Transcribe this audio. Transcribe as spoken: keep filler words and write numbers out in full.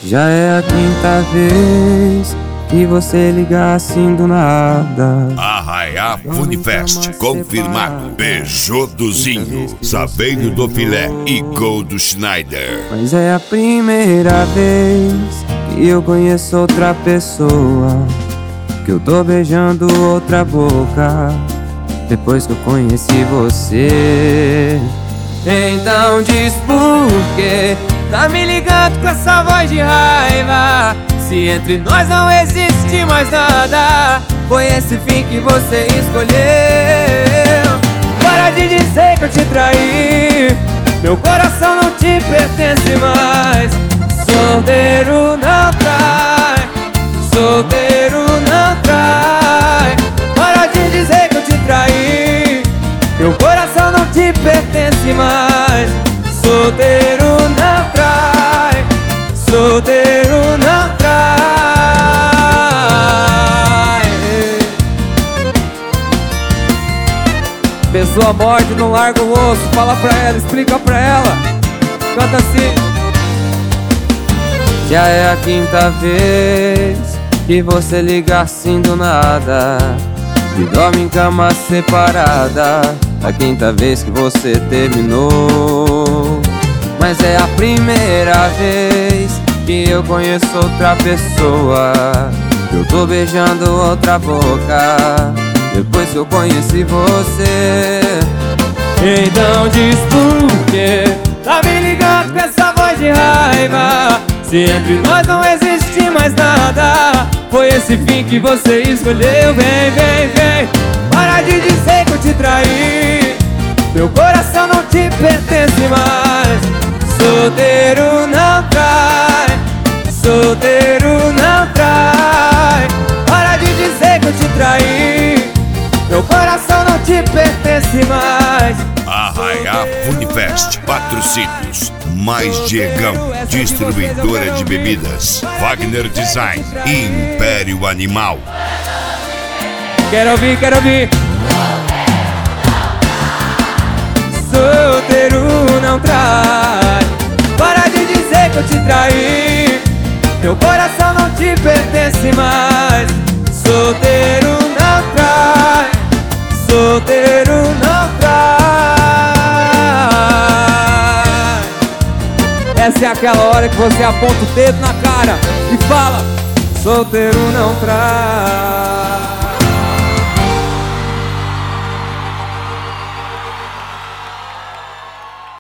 Já é a quinta vez que você liga assim do nada. Arraiá Funifest, confirmado. Beijodozinho, Saveiro do Filé e Gol do Schneider. Mas é a primeira vez que eu conheço outra pessoa, que eu tô beijando outra boca depois que eu conheci você. Então diz por quê tá me ligando com essa voz de raiva, se entre nós não existe mais nada. Foi esse fim que você escolheu. Para de dizer que eu te traí, meu coração não te pertence mais. Solteiro não trai, solteiro não trai. Para de dizer que eu te traí, meu coração não te pertence mais. Solteiro não trai, solteiro não trai. Pessoa morde, não larga o osso. Fala pra ela, explica pra ela. Canta assim. Já é a quinta vez que você liga assim do nada e dorme em cama separada. A quinta vez que você terminou. Mas é a primeira vez que eu conheço outra pessoa, que eu tô beijando outra boca depois que eu conheci você. Então diz por quê tá me ligando com essa voz de raiva, se entre nós não existe mais nada. Foi esse fim que você escolheu. Vem, vem, vem. Para de dizer que eu te traí, meu coração não te pertence mais. Solteiro não trai, solteiro não trai. Para de dizer que eu te traí, meu coração não te pertence mais. Arraiá Funifest, patrocínios Mais Diegão, distribuidora de bebidas, Wagner Design e Império Animal. Quero ouvir, quero ouvir. Solteiro não trai. Para de dizer que eu te traí, meu coração não te pertence mais. Solteiro não trai, solteiro não trai. Essa é aquela hora que você aponta o dedo na cara e fala: solteiro não trai.